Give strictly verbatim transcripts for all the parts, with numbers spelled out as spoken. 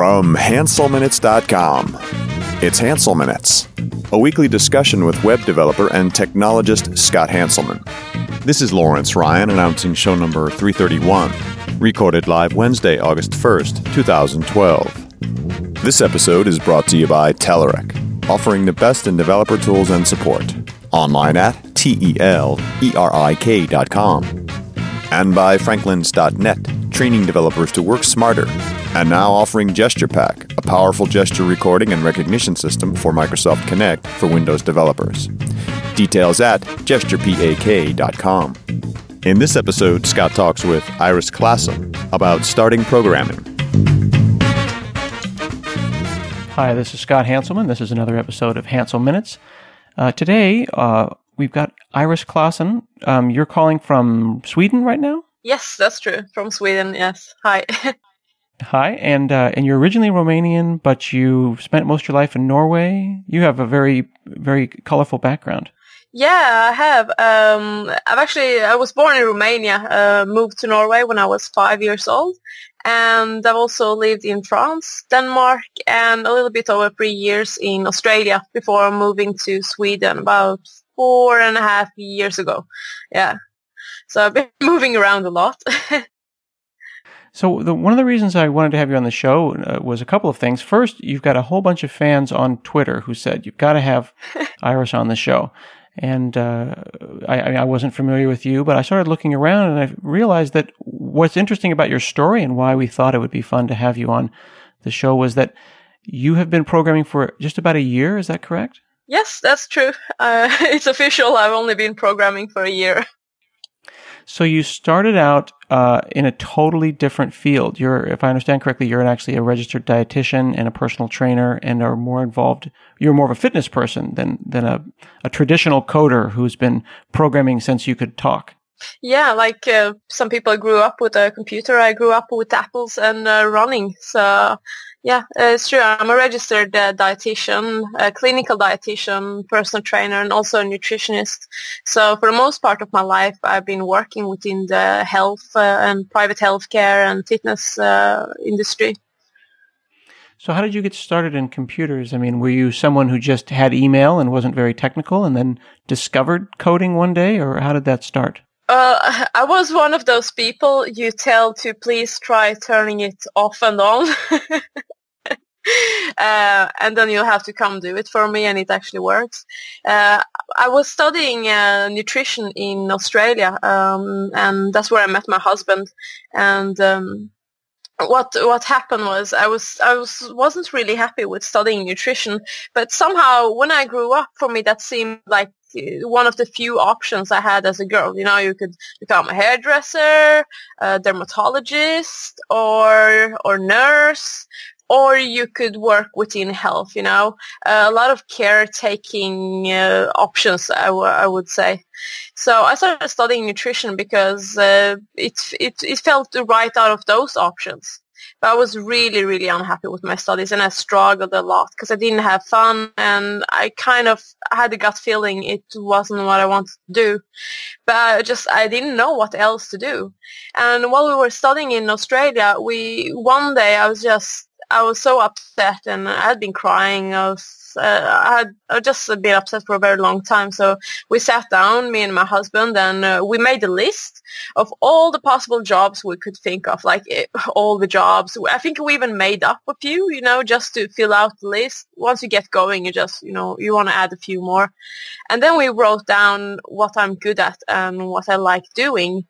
From Hansel Minutes dot com, it's Hansel Minutes, a weekly discussion with web developer and technologist Scott Hanselman. This is Lawrence Ryan announcing show number three thirty-one, recorded live Wednesday, August first, twenty twelve. This episode is brought to you by Telerik, offering the best in developer tools and support. Online at T-E-L-E-R-I-K dot com. And by Franklins dot net, training developers to work smarter. And now offering GesturePak, a powerful gesture recording and recognition system for Microsoft Connect for Windows developers. Details at Gesture Pak dot com. In this episode, Scott talks with Iris Klassen about starting programming. Hi, this is Scott Hanselman. This is another episode of Hansel Minutes. Uh, today, uh, we've got Iris Klassen. Um, you're calling from Sweden right now? Yes, that's true. From Sweden, yes. Hi. Hi, and uh, and you're originally Romanian, but you spent most of your life in Norway. You have a very, very colorful background. Yeah, I have. Um, I've actually, I was born in Romania, uh, moved to Norway when I was five years old. And I've also lived in France, Denmark, and a little bit over three years in Australia before moving to Sweden about four and a half years ago. Yeah. So I've been moving around a lot. So the, one of the reasons I wanted to have you on the show uh, was a couple of things. First, you've got a whole bunch of fans on Twitter who said, you've got to have Iris on the show. And uh, I, I wasn't familiar with you, but I started looking around and I realized that what's interesting about your story and why we thought it would be fun to have you on the show was that you have been programming for just about a year. Is that correct? Yes, that's true. Uh, it's official. I've only been programming for a year. So you started out uh, in a totally different field. You're, if I understand correctly, you're actually a registered dietitian and a personal trainer, and are more involved. You're more of a fitness person than than a, a traditional coder who's been programming since you could talk. Yeah, like uh, some people grew up with a computer. I grew up with apples and uh, running. So yeah, uh, it's true. I'm a registered uh, dietitian, a clinical dietitian, personal trainer, and also a nutritionist. So for the most part of my life, I've been working within the health uh, and private healthcare and fitness uh, industry. So how did you get started in computers? I mean, were you someone who just had email and wasn't very technical and then discovered coding one day, or how did that start? Uh, I was one of those people you tell to please try turning it off and on. uh, and then you'll have to come do it for me, and it actually works. Uh, I was studying uh, nutrition in Australia, um, and that's where I met my husband. And um, what what happened was I was I was wasn't really happy with studying nutrition, but somehow when I grew up, for me that seemed like one of the few options I had as a girl. You know, you could become a hairdresser, a dermatologist, or or nurse, or you could work within health. You know, uh, a lot of caretaking uh, options, I, w- I would say. So I started studying nutrition because uh, it it it felt right out of those options. But I was really, really unhappy with my studies, and I struggled a lot because I didn't have fun, and I kind of had a gut feeling it wasn't what I wanted to do. But I just, I didn't know what else to do. And while we were studying in Australia, we, one day I was just, I was so upset, and I had been crying. I was, uh, I had I just been upset for a very long time. So we sat down, me and my husband, and uh, we made a list of all the possible jobs we could think of, like it, all the jobs. I think we even made up a few, you know, just to fill out the list. Once you get going, you just, you know, you want to add a few more. And then we wrote down what I'm good at and what I like doing.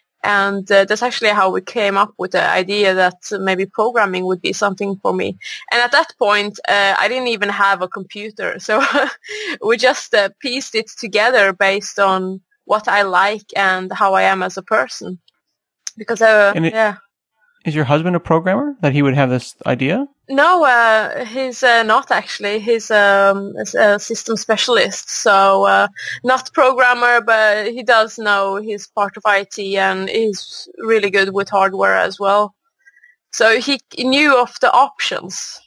And uh, that's actually how we came up with the idea that maybe programming would be something for me. And at that point, uh, I didn't even have a computer. So we just uh, pieced it together based on what I like and how I am as a person. Because, uh, and it, yeah. Is your husband a programmer that he would have this idea? No, uh, he's uh, not actually. He's um, a system specialist, so uh, not programmer, but he does know he's part of I T, and he's really good with hardware as well. So he knew of the options.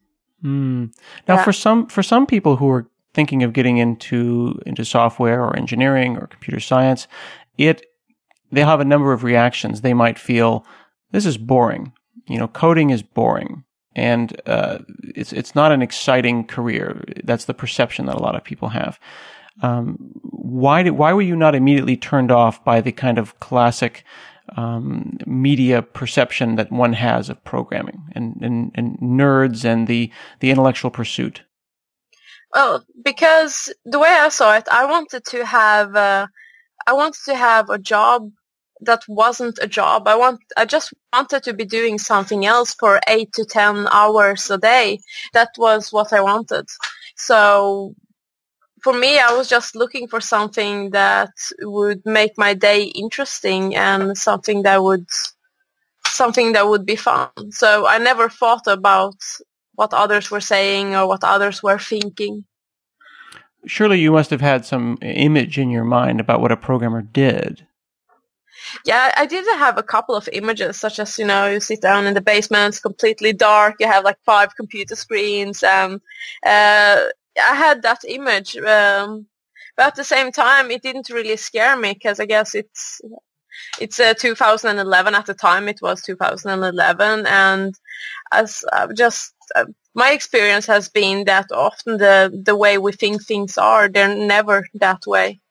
Mm. Now, yeah. for some for some people who are thinking of getting into into software or engineering or computer science, it they'll have a number of reactions. They might feel, this is boring. You know, coding is boring. and uh, it's it's not an exciting career. That's the perception that a lot of people have. Um, why did why were you not immediately turned off by the kind of classic um, media perception that one has of programming and, and, and nerds and the the intellectual pursuit? Well, because the way I saw it, I wanted to have uh, I wanted to have a job that wasn't a job. I want I just wanted to be doing something else for eight to ten hours a day. That was what I wanted. So for me, I was just looking for something that would make my day interesting and something that would something that would be fun. So I never thought about what others were saying or what others were thinking. Surely you must have had some image in your mind about what a programmer did. Yeah, I did have a couple of images, such as, you know, you sit down in the basement, it's completely dark, you have like five computer screens, and uh, I had that image. Um, but at the same time, it didn't really scare me, because I guess it's it's uh, two thousand eleven. At the time, it was two thousand eleven, and as I've just uh, my experience has been that often the the way we think things are, they're never that way.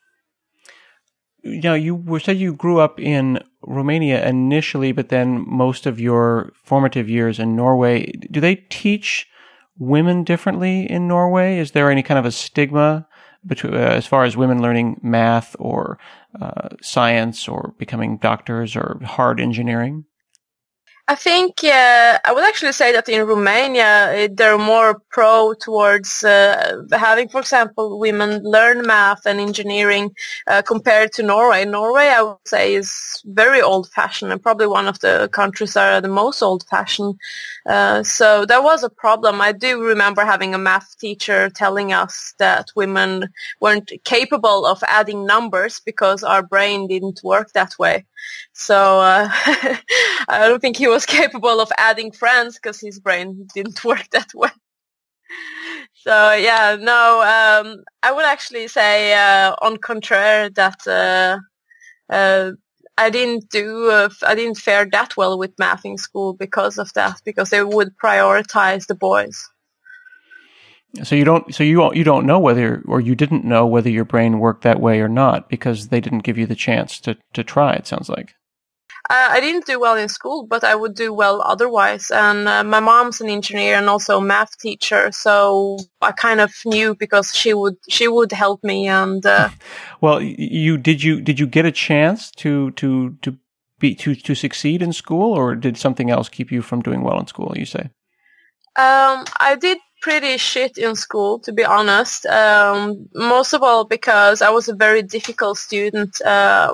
You know, you were said you grew up in Romania initially, but then most of your formative years in Norway. Do they teach women differently in Norway? Is there any kind of a stigma between, uh, as far as women learning math or uh, science or becoming doctors or hard engineering? I think uh, I would actually say that in Romania, they're more pro towards uh, having, for example, women learn math and engineering uh, compared to Norway. Norway, I would say, is very old-fashioned and probably one of the countries that are the most old-fashioned. Uh, so that was a problem. I do remember having a math teacher telling us that women weren't capable of adding numbers because our brain didn't work that way. So uh, I don't think he was capable of adding friends because his brain didn't work that way. So yeah, no, um, I would actually say uh, on contrary that uh, uh, I didn't do, uh, I didn't fare that well with math in school because of that, because they would prioritize the boys. So you don't, so you you don't know whether, or you didn't know whether your brain worked that way or not because they didn't give you the chance to to try. It sounds like. Uh, I didn't do well in school, but I would do well otherwise. And uh, my mom's an engineer and also a math teacher, so I kind of knew because she would she would help me. And uh, well, you did you did you get a chance to to to be to to succeed in school, or did something else keep you from doing well in school? You say. Um, I did pretty shit in school, to be honest. Um, most of all because I was a very difficult student. Uh,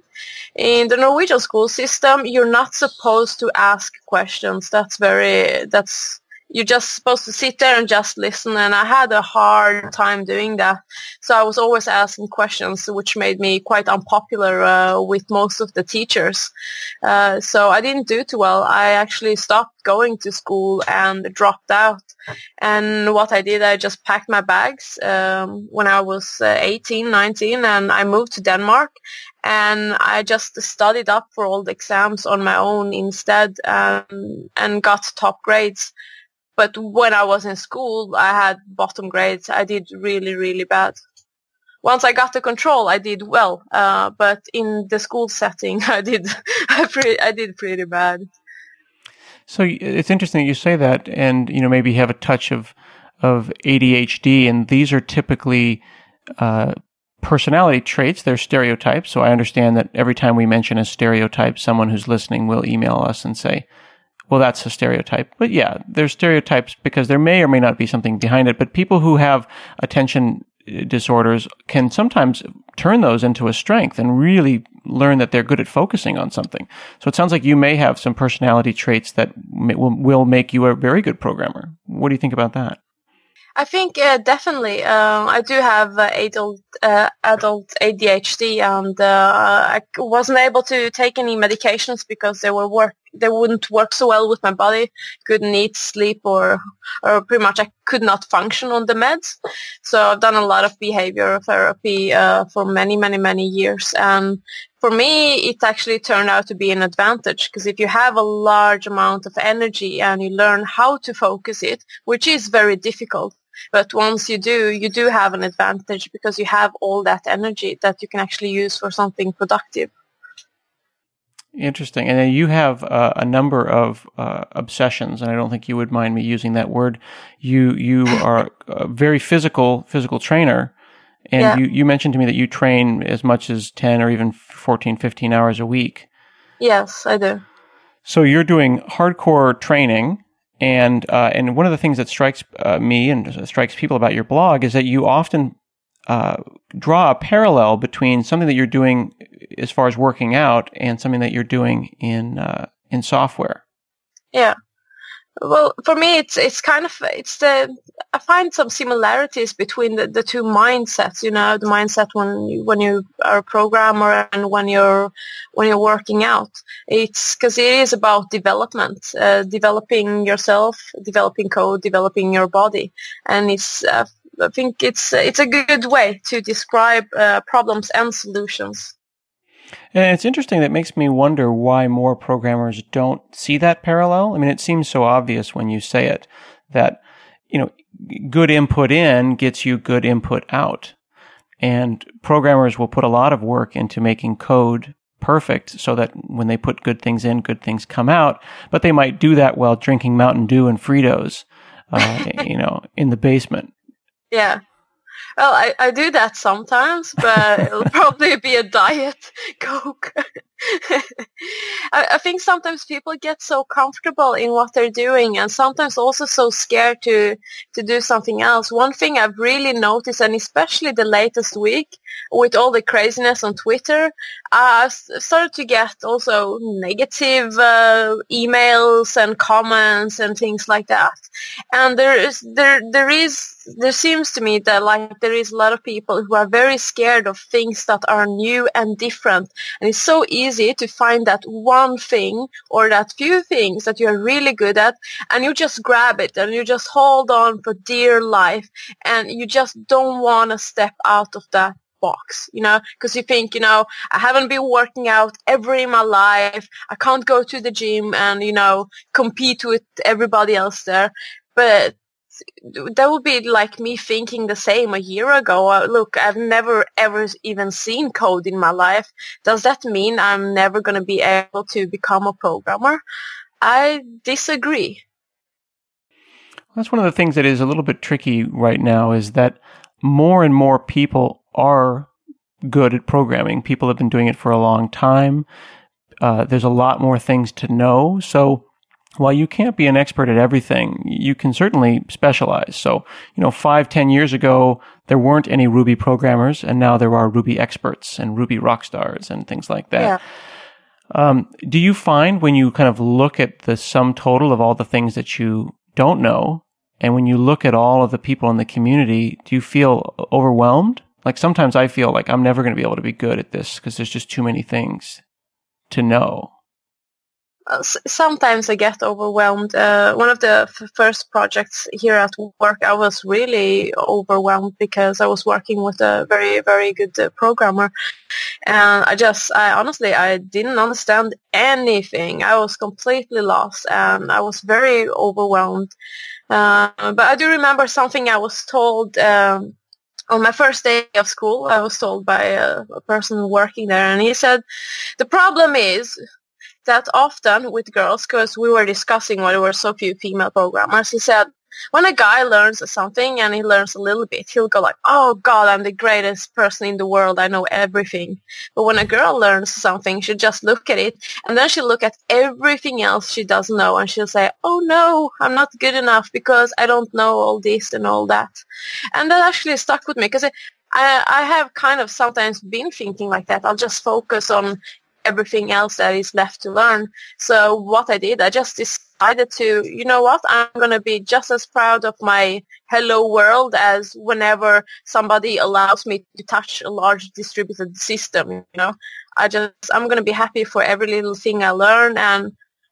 in the Norwegian school system, you're not supposed to ask questions. That's very, that's, you're just supposed to sit there and just listen, and I had a hard time doing that. So I was always asking questions, which made me quite unpopular uh, with most of the teachers. Uh, so I didn't do too well. I actually stopped going to school and dropped out. And what I did, I just packed my bags um, when I was uh, eighteen, nineteen, and I moved to Denmark. And I just studied up for all the exams on my own instead, um, and got top grades. But when I was in school, I had bottom grades. I did really, really bad. Once I got the control, I did well. Uh, but in the school setting, I did, I, pre- I did pretty bad. So it's interesting that you say that, and you know maybe have a touch of of A D H D, and these are typically uh, personality traits. They're stereotypes. So I understand that every time we mention a stereotype, someone who's listening will email us and say, well, that's a stereotype. But yeah, they're stereotypes because there may or may not be something behind it. But people who have attention disorders can sometimes turn those into a strength and really learn that they're good at focusing on something. So it sounds like you may have some personality traits that may, will, will make you a very good programmer. What do you think about that? I think uh, definitely. Uh, I do have uh, adult uh, adult A D H D, and uh, I wasn't able to take any medications because they were work they wouldn't work so well with my body. Couldn't eat, sleep, or or pretty much I could not function on the meds. So I've done a lot of behavioral therapy uh, for many, many, many years. And for me, it actually turned out to be an advantage, because if you have a large amount of energy and you learn how to focus it, which is very difficult, but once you do, you do have an advantage because you have all that energy that you can actually use for something productive. Interesting. And then you have uh, a number of uh, obsessions, and I don't think you would mind me using that word. You you are a very physical physical trainer, and yeah. you, you mentioned to me that you train as much as ten or even fourteen, fifteen hours a week. Yes, I do. So you're doing hardcore training, and uh, and one of the things that strikes uh, me and strikes people about your blog is that you often uh, draw a parallel between something that you're doing as far as working out and something that you're doing in uh, in software. Yeah. Well, for me, it's it's kind of it's the I find some similarities between the, the two mindsets. You know, the mindset when you, when you are a programmer and when you're when you're working out. It's because it is about development, uh, developing yourself, developing code, developing your body, and it's uh, I think it's it's a good way to describe uh, problems and solutions. And it's interesting. That makes me wonder why more programmers don't see that parallel. I mean, it seems so obvious when you say it that, you know, good input in gets you good input out. And programmers will put a lot of work into making code perfect so that when they put good things in, good things come out. But they might do that while drinking Mountain Dew and Fritos, uh, you know, in the basement. Yeah. Well, I, I do that sometimes, but it'll probably be a diet Coke. I, I think sometimes people get so comfortable in what they're doing and sometimes also so scared to, to do something else. One thing I've really noticed, and especially the latest week with all the craziness on Twitter, I started to get also negative uh, emails and comments and things like that. And there is there there is there seems to me that like there is a lot of people who are very scared of things that are new and different, and it's so easy to find that one thing or that few things that you're really good at, and you just grab it and you just hold on for dear life, and you just don't want to step out of that box, you know, because you think, you know, I haven't been working out ever in my life, I can't go to the gym and, you know, compete with everybody else there. But that would be like me thinking the same a year ago. Uh, look, I've never ever even seen code in my life. Does that mean I'm never going to be able to become a programmer? I disagree. That's one of the things that is a little bit tricky right now, is that more and more people are good at programming. People have been doing it for a long time. Uh, there's a lot more things to know. So while you can't be an expert at everything, you can certainly specialize. So, you know, five, ten years ago, there weren't any Ruby programmers, and now there are Ruby experts and Ruby rock stars and things like that. Yeah. Um, do you find when you kind of look at the sum total of all the things that you don't know, and when you look at all of the people in the community, do you feel overwhelmed? Like sometimes I feel like I'm never going to be able to be good at this because there's just too many things to know. Sometimes I get overwhelmed. Uh, one of the f- first projects here at work, I was really overwhelmed because I was working with a very, very good uh, programmer. And I just, I honestly, I didn't understand anything. I was completely lost and I was very overwhelmed. Uh, but I do remember something I was told um, on my first day of school. I was told by a, a person working there, and he said, the problem is that often with girls, because we were discussing why there were so few female programmers, he said, when a guy learns something and he learns a little bit, he'll go like, oh God, I'm the greatest person in the world, I know everything. But when a girl learns something, she'll just look at it, and then she'll look at everything else she doesn't know, and she'll say, oh no, I'm not good enough because I don't know all this and all that. And that actually stuck with me, because I, I have kind of sometimes been thinking like that. I'll just focus on everything else that is left to learn. So what I did, I just decided to, you know what, I'm going to be just as proud of my hello world as whenever somebody allows me to touch a large distributed system, you know. I just, I'm going to be happy for every little thing I learn, and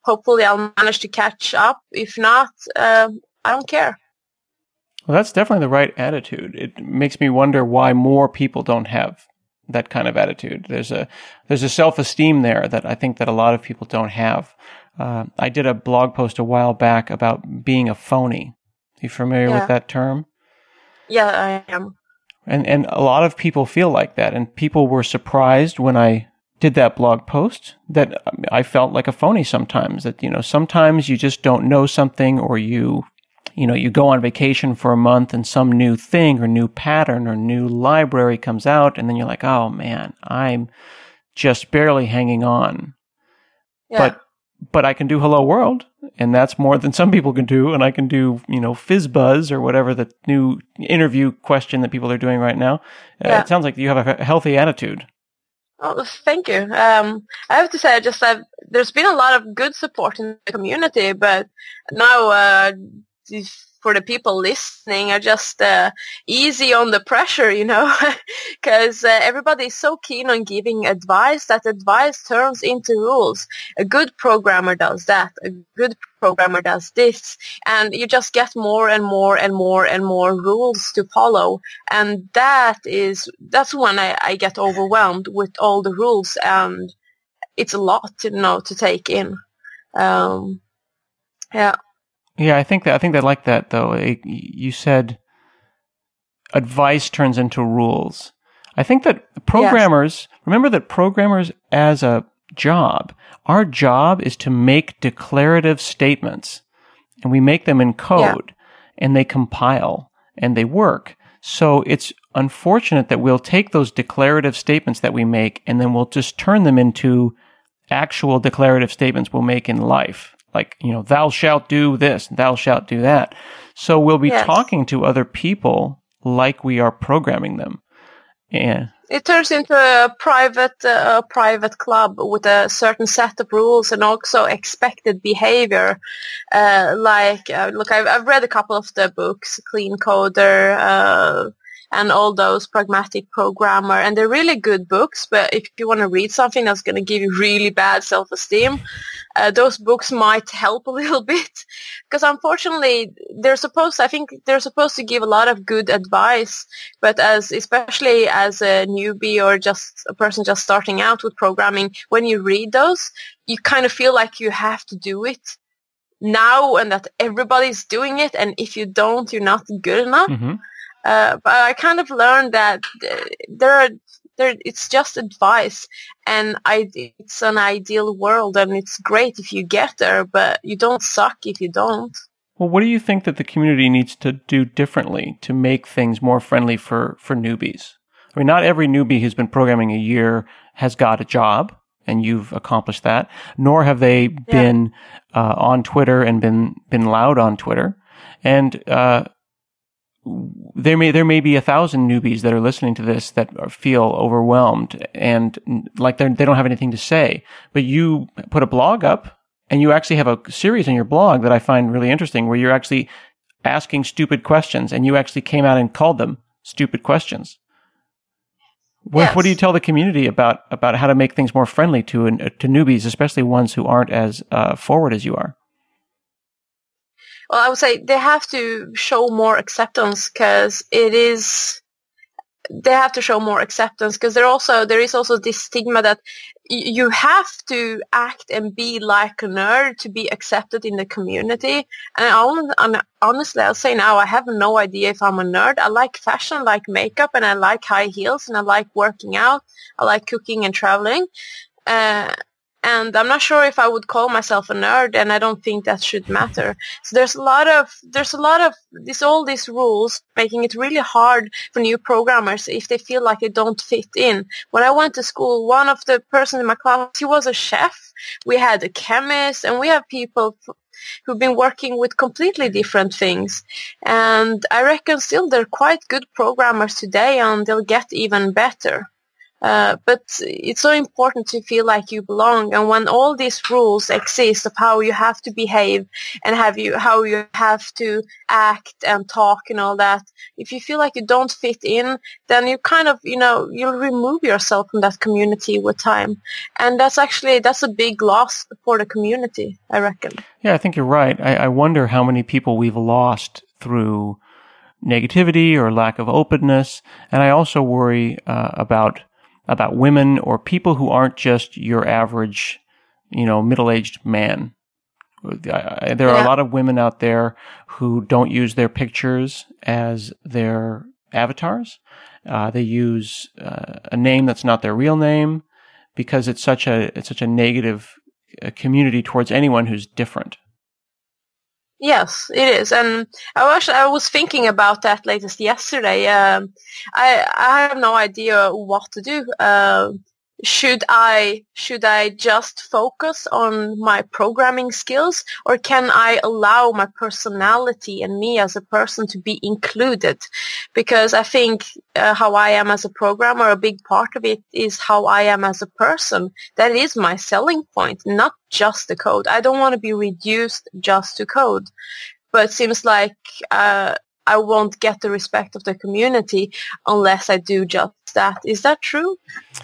hopefully I'll manage to catch up. If not, uh, I don't care. Well, that's definitely the right attitude. It makes me wonder why more people don't have that kind of attitude. There's a there's a self-esteem there that I think that a lot of people don't have. Uh, I did a blog post a while back about being a phony. Are you familiar Yeah. with that term? Yeah, I am. And and a lot of people feel like that. And people were surprised when I did that blog post that I felt like a phony sometimes. That, you know, sometimes you just don't know something, or you, you know, you go on vacation for a month and some new thing or new pattern or new library comes out, and then you're like, oh man, I'm just barely hanging on. Yeah. But but I can do Hello World, and that's more than some people can do, and I can do, you know, FizzBuzz or whatever the new interview question that people are doing right now. Uh, Yeah. It sounds like you have a healthy attitude. Oh, thank you. Um, I have to say, just that there's been a lot of good support in the community, but now uh, for the people listening, are just uh, easy on the pressure, you know, because uh, everybody is so keen on giving advice that advice turns into rules. A good programmer does that. A good programmer does this, and you just get more and more and more and more rules to follow, and that is that's when I, I get overwhelmed with all the rules, and it's a lot, you know, to take in. Um, yeah. Yeah, I think that I think they like that though. It, you said advice turns into rules. I think that programmers, yes. remember that programmers as a job, our job is to make declarative statements, and we make them in code, yeah. and they compile and they work. So it's unfortunate that we'll take those declarative statements that we make and then we'll just turn them into actual declarative statements we'll make in life. Like, you know, thou shalt do this, thou shalt do that. So we'll be yes. talking to other people like we are programming them. Yeah. It turns into a private uh, a private club with a certain set of rules and also expected behavior. Uh, like, uh, look, I've, I've read a couple of the books, Clean Coder, uh, and all those, Pragmatic Programmer, and they're really good books, but if you want to read something that's going to give you really bad self-esteem, uh, those books might help a little bit, because unfortunately they're supposed, I think they're supposed to give a lot of good advice, but as, especially as a newbie or just a person just starting out with programming, when you read those, you kind of feel like you have to do it now and that everybody's doing it, and if you don't, you're not good enough. Mm-hmm. Uh, but I kind of learned that there are, there, it's just advice, and I, it's an ideal world, and it's great if you get there, but you don't suck if you don't. Well, what do you think that the community needs to do differently to make things more friendly for, for newbies? I mean, not every newbie who's been programming a year has got a job, and you've accomplished that, nor have they yeah. been uh, on Twitter and been, been loud on Twitter. And uh There may there may be a thousand newbies that are listening to this that are, feel overwhelmed and like they they don't have anything to say. But you put a blog up, and you actually have a series on your blog that I find really interesting, where you're actually asking stupid questions, and you actually came out and called them stupid questions. What, yes. what do you tell the community about about how to make things more friendly to to newbies, especially ones who aren't as uh, forward as you are? Well, I would say they have to show more acceptance, because it is, they have to show more acceptance because there also, there is also this stigma that y- you have to act and be like a nerd to be accepted in the community. And, I, and honestly, I'll say now, I have no idea if I'm a nerd. I like fashion, I like makeup, and I like high heels, and I like working out. I like cooking and traveling. Uh, And I'm not sure if I would call myself a nerd, and I don't think that should matter. So there's a lot of, there's a lot of this, all these rules making it really hard for new programmers if they feel like they don't fit in. When I went to school, one of the persons in my class, he was a chef. We had a chemist, and we have people who've been working with completely different things. And I reckon still they're quite good programmers today, and they'll get even better. Uh, but it's so important to feel like you belong. And when all these rules exist of how you have to behave and have you how you have to act and talk and all that, if you feel like you don't fit in, then you kind of, you know, you'll remove yourself from that community with time. And that's actually, that's a big loss for the community, I reckon. Yeah, I think you're right. I, I wonder how many people we've lost through negativity or lack of openness. And I also worry uh, about about women or people who aren't just your average, you know, middle-aged man. I, I, there are yeah. a lot of women out there who don't use their pictures as their avatars. Uh, they use uh, a name that's not their real name because it's such a it's such a negative uh, community towards anyone who's different. Yes, it is, and I was I was thinking about that latest yesterday. Um, I I have no idea what to do. Uh, should I should I just focus on my programming skills, or can I allow my personality and me as a person to be included? Because I think uh, how I am as a programmer, a big part of it is how I am as a person. That is my selling point, not just the code. I don't want to be reduced just to code. But it seems like uh, I won't get the respect of the community unless I do just that. Is that true?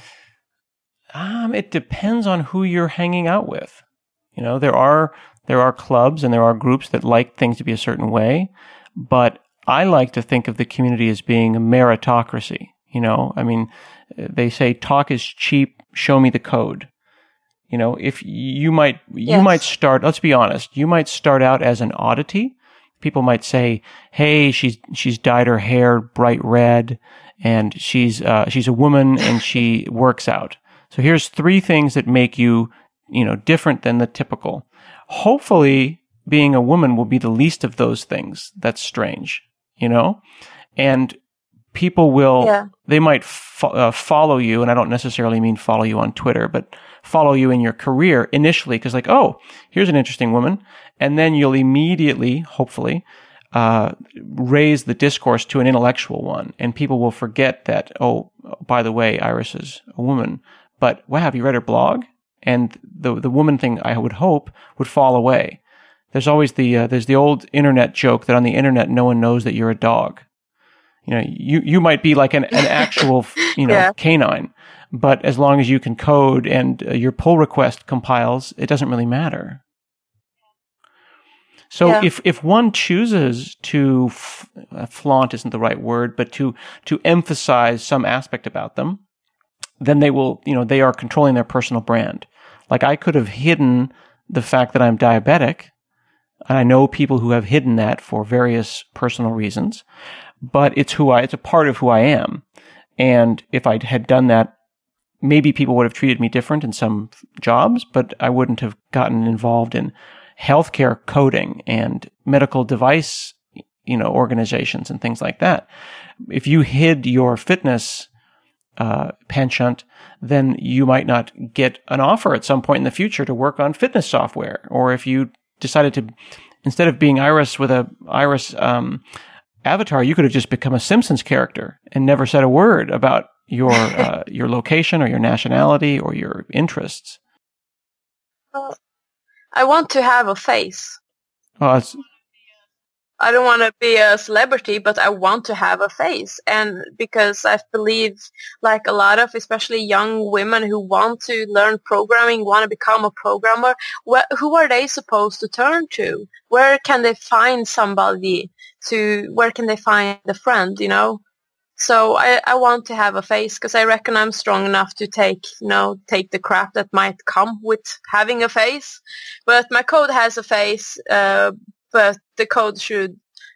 Um, it depends on who you're hanging out with. You know, there are there are clubs and there are groups that like things to be a certain way, but I like to think of the community as being a meritocracy. You know, I mean, they say talk is cheap, show me the code. You know, if you might you yes. might start, let's be honest, you might start out as an oddity. People might say, "Hey, she's she's dyed her hair bright red, and she's uh, she's a woman and she works out. So here's three things that make you, you know, different than the typical." Hopefully, being a woman will be the least of those things. That's strange, you know? And people will, yeah. they might fo- uh, follow you, and I don't necessarily mean follow you on Twitter, but follow you in your career initially, because like, oh, here's an interesting woman. And then you'll immediately, hopefully, uh, raise the discourse to an intellectual one. And people will forget that, oh, by the way, Iris is a woman. But, wow, have you read her blog? And the the woman thing, I would hope, would fall away. There's always the uh, there's the old internet joke that on the internet no one knows that you're a dog. You know, you, you might be like an, an actual, you know, yeah. canine, but as long as you can code and uh, your pull request compiles, it doesn't really matter. So yeah. if if one chooses to f- uh, flaunt isn't the right word, but to to emphasize some aspect about them, then they will, you know, they are controlling their personal brand. Like I could have hidden the fact that I'm diabetic, and I know people who have hidden that for various personal reasons, but it's who I, it's a part of who I am. And if I had done that, maybe people would have treated me different in some jobs, but I wouldn't have gotten involved in healthcare coding and medical device, you know, organizations and things like that. If you hid your fitness uh, penchant, then you might not get an offer at some point in the future to work on fitness software. Or if you decided to, instead of being Iris with a Iris um, avatar, you could have just become a Simpsons character and never said a word about your uh, your location or your nationality or your interests. Well, I want to have a face. Well, it's, I don't want to be a celebrity, but I want to have a face. And because I believe like a lot of, especially young women who want to learn programming, want to become a programmer, wh- who are they supposed to turn to? Where can they find somebody to, where can they find a friend, you know? So I, I want to have a face because I reckon I'm strong enough to take, you know, take the crap that might come with having a face. But my code has a face, uh, but the code should,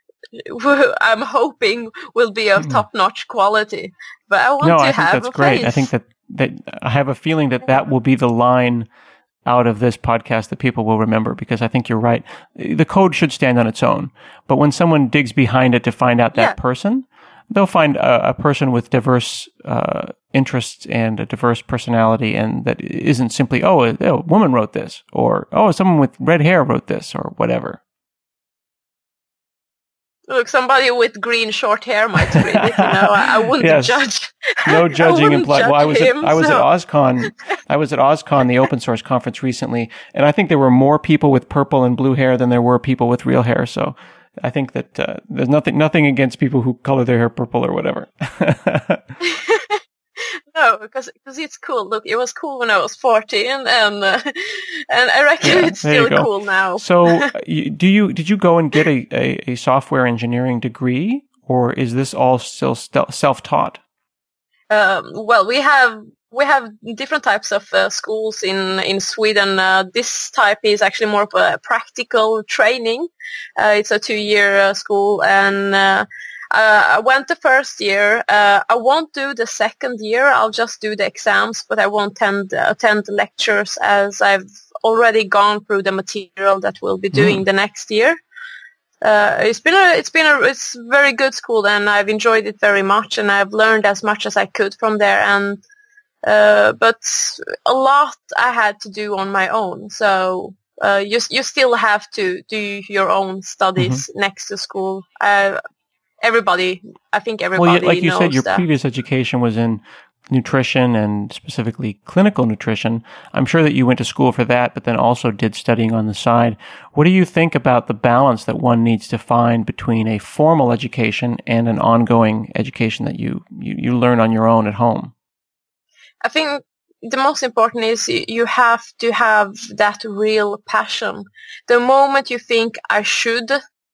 I'm hoping, will be of top-notch quality. But I want no, to I have think that's a great. face. I think that, that I have a feeling that that will be the line out of this podcast that people will remember, because I think you're right. The code should stand on its own. But when someone digs behind it to find out that yeah. person, they'll find a, a person with diverse uh, interests and a diverse personality, and that isn't simply, oh, a, a woman wrote this, or, oh, someone with red hair wrote this, or whatever. Look, somebody with green short hair might read it. You know, I, I wouldn't yes. judge. No judging implied. Well, I was him, at, I was so. at OSCON. I was at OSCON, the open source conference recently, and I think there were more people with purple and blue hair than there were people with real hair. So I think that uh, there's nothing nothing against people who color their hair purple or whatever. No, because because it's cool. Look, it was cool when I was fourteen, and uh, and I reckon Yeah, it's there you still go. cool now. So, you, do you did you go and get a, a, a software engineering degree, or is this all still st- self-taught? Um, well, we have we have different types of uh, schools in in Sweden. Uh, this type is actually more of a practical training. Uh, it's a two-year uh, school, and uh, uh, I went the first year. Uh, I won't do the second year. I'll just do the exams, but I won't attend attend the lectures as I've already gone through the material that we'll be doing mm. the next year. Uh, it's been a, it's been a, it's very good school, and I've enjoyed it very much, and I've learned as much as I could from there. And uh, but a lot I had to do on my own. So uh, you you still have to do your own studies mm-hmm. next to school. Uh, everybody, I think everybody. Well, like you knows said, your that. previous education was in nutrition and specifically clinical nutrition. I'm sure that you went to school for that, but then also did studying on the side. What do you think about the balance that one needs to find between a formal education and an ongoing education that you, you, you learn on your own at home? I think the most important is you have to have that real passion. The moment you think I should,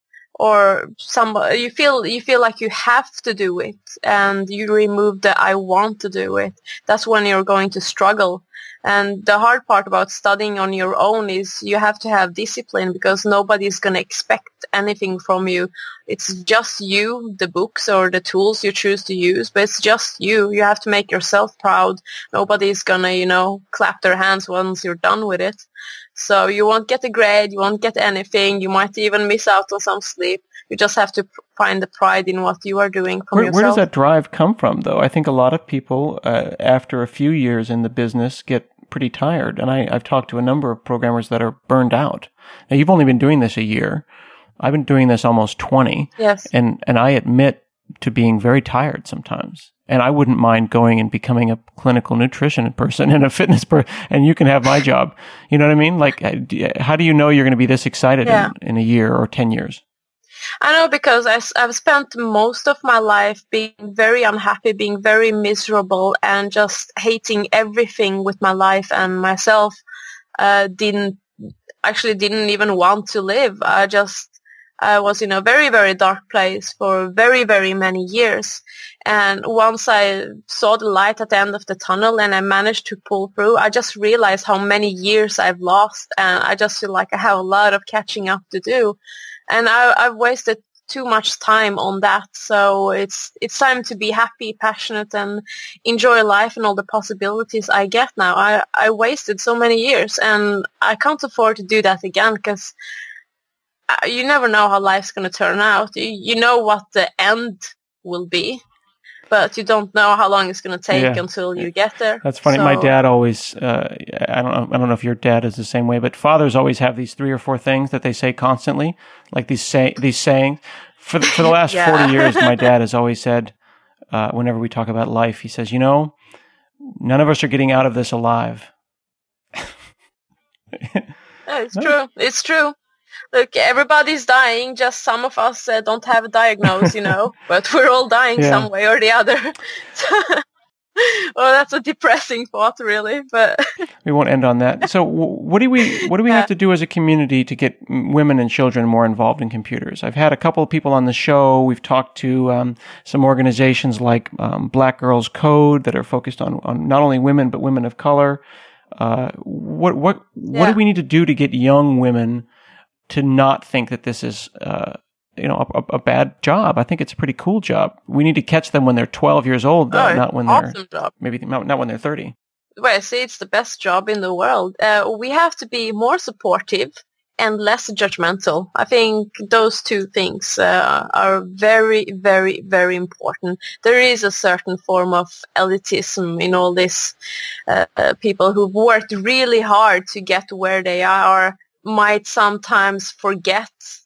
or some you feel you feel like you have to do it, and you remove the I want to do it, that's when you're going to struggle. And the hard part about studying on your own is you have to have discipline, because nobody's going to expect anything from you. It's just you, the books or the tools you choose to use, but it's just you. You have to make yourself proud. Nobody's going to, you know, clap their hands once you're done with it. So you won't get a grade, you won't get anything, you might even miss out on some sleep. You just have to find the pride in what you are doing from where, yourself. Where does that drive come from, though? I think a lot of people, uh, after a few years in the business, get pretty tired. And I, I've talked to a number of programmers that are burned out. Now, you've only been doing this a year. I've been doing this almost twenty. Yes. And, and I admit to being very tired sometimes. And I wouldn't mind going and becoming a clinical nutrition person and a fitness person, and you can have my job. You know what I mean? Like, how do you know you're going to be this excited yeah. in, in a year or ten years? I know, because I, I've spent most of my life being very unhappy, being very miserable, and just hating everything with my life and myself. Uh, didn't actually didn't even want to live. I just I was in a very, very dark place for very, very many years. And once I saw the light at the end of the tunnel and I managed to pull through, I just realized how many years I've lost. And I just feel like I have a lot of catching up to do. And I, I've wasted too much time on that. So it's it's time to be happy, passionate, and enjoy life and all the possibilities I get now. I, I wasted so many years, and I can't afford to do that again, because you never know how life's going to turn out. You, you know what the end will be, but you don't know how long it's going to take yeah. until you get there. That's funny. So, my dad always, uh, I don't know, I don't know if your dad is the same way, but fathers always have these three or four things that they say constantly, like these say, these sayings. For the, for the last yeah. forty years, my dad has always said, uh, whenever we talk about life, he says, you know, none of us are getting out of this alive. Yeah, it's no. true. It's true. Look, everybody's dying. Just some of us uh, don't have a diagnosis, you know, but we're all dying yeah. some way or the other. Well, that's a depressing thought, really. But we won't end on that. So, what do we what do we yeah. have to do as a community to get women and children more involved in computers? I've had a couple of people on the show. We've talked to um, some organizations like um, Black Girls Code that are focused on, on not only women but women of color. Uh, what what yeah. what do we need to do to get young women to not think that this is, uh, you know, a, a bad job? I think it's a pretty cool job. We need to catch them when they're twelve years old, though, oh, not when awesome they're job. maybe not, not when they're thirty. Well, I say it's the best job in the world. Uh, we have to be more supportive and less judgmental. I think those two things uh, are very, very, very important. There is a certain form of elitism in all this. Uh, uh, people who've worked really hard to get where they are might sometimes forget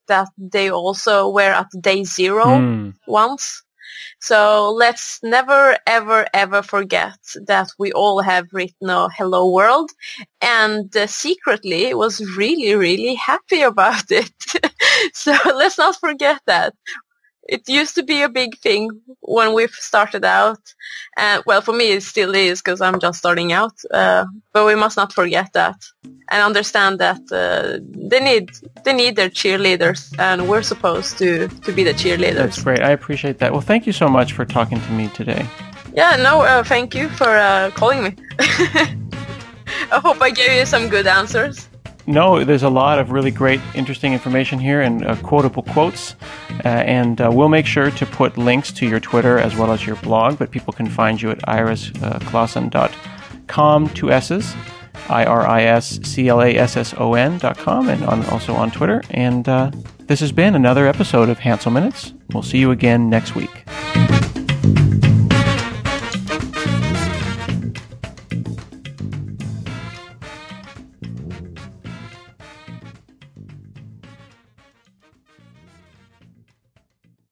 that they also were at day zero Mm. once. So let's never, ever, ever forget that we all have written a hello world, and uh, secretly was really, really happy about it. So let's not forget that. It used to be a big thing when we started out. Uh, well, for me it still is because I'm just starting out. Uh, but we must not forget that and understand that uh, they need they need their cheerleaders, and we're supposed to, to be the cheerleaders. That's great. I appreciate that. Well, thank you so much for talking to me today. Yeah, no, uh, thank you for uh, calling me. I hope I gave you some good answers. No, there's a lot of really great, interesting information here and uh, quotable quotes. Uh, and uh, we'll make sure to put links to your Twitter as well as your blog, but people can find you at iris claesson dot com, two S's, I R I S C L A S S O N dot com, and on, also on Twitter. And uh, this has been another episode of Hansel Minutes. We'll see you again next week.